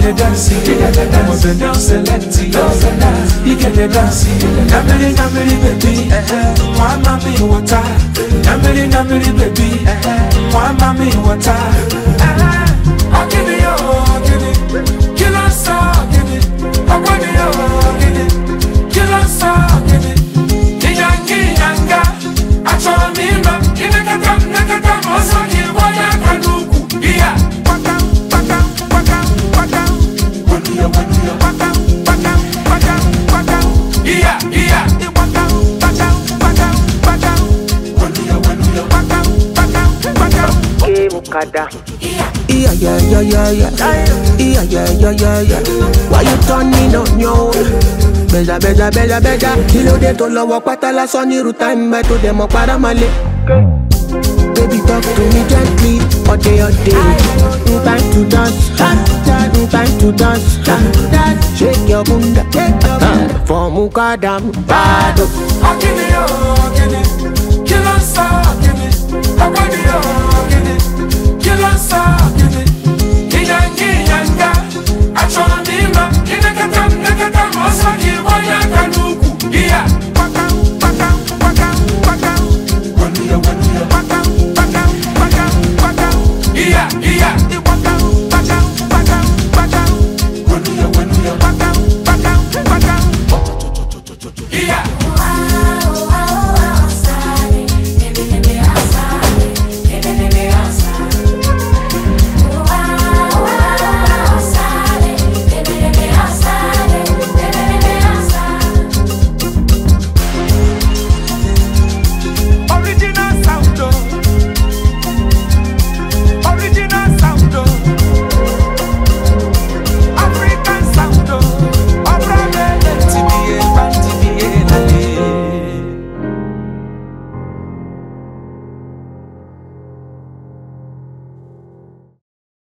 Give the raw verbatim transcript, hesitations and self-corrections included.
the dance, I'm a down select. You get the dance, Namely, Namely, baby, one mommy water. Namely, Namely, baby, one mommy water. I'll give you, I'll give you, kill us all, give it. I'll give you, I'll give it, kill us all, give it. Yankee, Yanga, I saw me, in the Katam, Nakatam, also here, what I can do. Yeah, Pakam, Pakam, Pakam, Pakam, what do you, what do you, Pakam, Pakam, Pakam, Pakam, yeah, yeah, Pakam, Pakam, Pakam, Pakam, what do you, what do you, Pakam, Pakam, Pakam, okay, Mukada. Yeah, yeah, yeah, yeah, yeah. Yeah, yeah, yeah, yeah, yeah. Why you turning on your Beja, beja, beja, beja. Kilo de to love pata la soni ruta imbe to demo para male. Baby talk to me gently, all day, all day. Mm, time to dance, mm, time to dance. Mm, shake your bunda, shake your bunda. For Mukadam, bado. I'll give you, I'll give you.